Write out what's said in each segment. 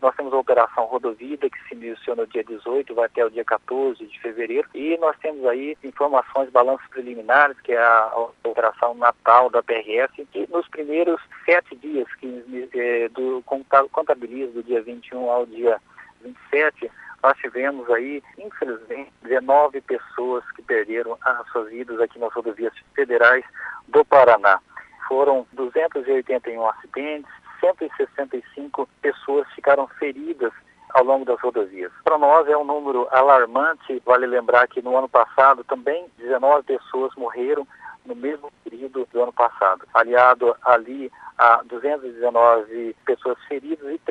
Nós temos a Operação Rodovida, que se iniciou no dia 18, vai até o dia 14 de fevereiro. E nós temos aí informações, balanços preliminares, que é a Operação Natal da PRF, que nos primeiros 7 dias contabiliza do dia 21 ao dia 27, nós tivemos aí, infelizmente, 19 pessoas que perderam as suas vidas aqui nas rodovias federais do Paraná. Foram 281 acidentes, 165 pessoas ficaram feridas ao longo das rodovias. Para nós é um número alarmante. Vale lembrar que no ano passado também 19 pessoas morreram no mesmo período do ano passado, aliado ali a 219 pessoas feridas e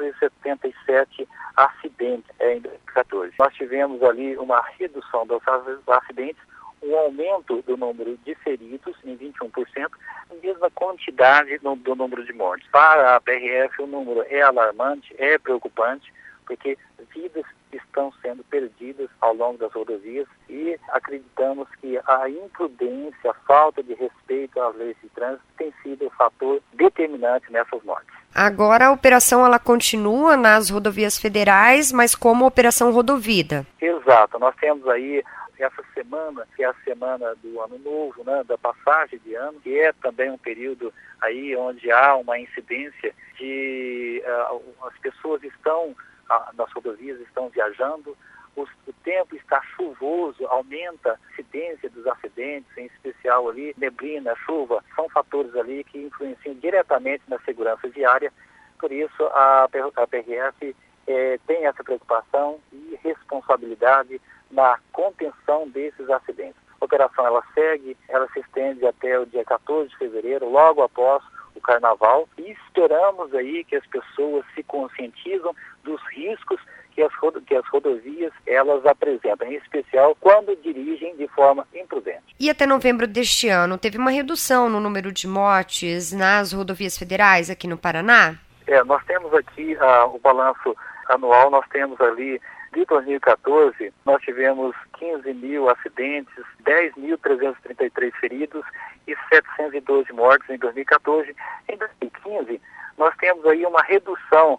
377 acidentes em 2014. Nós tivemos ali uma redução dos acidentes, um aumento do número de feridos em 21%, a mesma quantidade do número de mortes. Para a PRF o número é alarmante, é preocupante, porque vidas estão sendo perdidas ao longo das rodovias e acreditamos que a imprudência, a falta de respeito às leis de trânsito tem sido o fator determinante nessas mortes. Agora a operação ela continua nas rodovias federais, mas como operação Rodovida. Exato, nós temos aí essa semana, que é a semana do Ano Novo, né, da passagem de ano, que é também um período aí onde há uma incidência de as pessoas estão nas rodovias, estão viajando, o tempo está chuvoso, aumenta a incidência dos acidentes, em especial ali, neblina, chuva, são fatores ali que influenciam diretamente na segurança viária. Por isso a PRF tem essa preocupação e responsabilidade na contenção desses acidentes. A operação ela segue, ela se estende até o dia 14 de fevereiro, logo após o Carnaval, e esperamos aí que as pessoas se conscientizam dos riscos que as rodovias elas apresentam, em especial quando dirigem de forma imprudente. E até novembro deste ano, teve uma redução no número de mortes nas rodovias federais aqui no Paraná? Nós temos aqui o balanço anual, nós temos ali, de 2014, nós tivemos 15 mil acidentes, 10.333 feridos e 712 mortes em 2014. Em 2015, nós temos aí uma redução,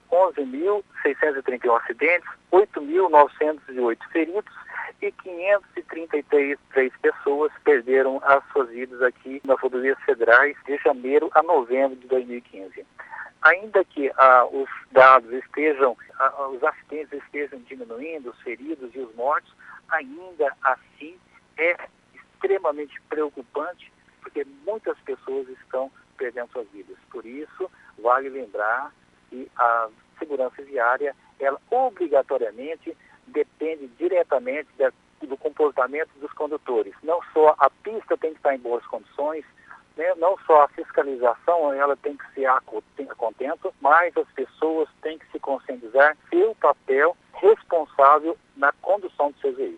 11.631 acidentes, 8.908 feridos e 533 pessoas perderam as suas vidas aqui nas rodovias federais de janeiro a novembro de 2015. Ainda que os dados os acidentes estejam diminuindo, os feridos e os mortos, ainda assim é extremamente preocupante, porque muitas pessoas estão perdendo suas vidas. Por isso, vale lembrar que a segurança viária, ela obrigatoriamente depende diretamente do comportamento dos condutores. Não só a pista tem que estar em boas condições, né? Não só a fiscalização ela tem que ser a contento, mas as pessoas têm que se conscientizar seu papel responsável na condução de seus veículos.